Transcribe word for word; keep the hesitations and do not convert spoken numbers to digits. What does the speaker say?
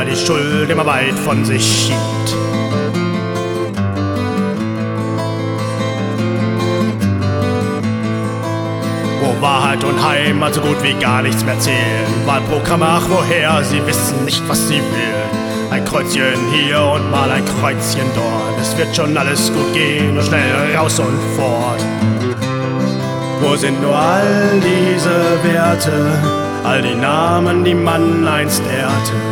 die Schuld immer weit von sich schiebt. Wo Wahrheit und Heimat so gut wie gar nichts mehr zählen. Wahlprogramm, ach woher, sie wissen nicht, was sie wählen. Ein Kreuzchen hier und mal ein Kreuzchen dort. Es wird schon alles gut gehen, nur schnell raus und fort. Wo sind nur all diese Werte, all die Namen, die man einst ehrte?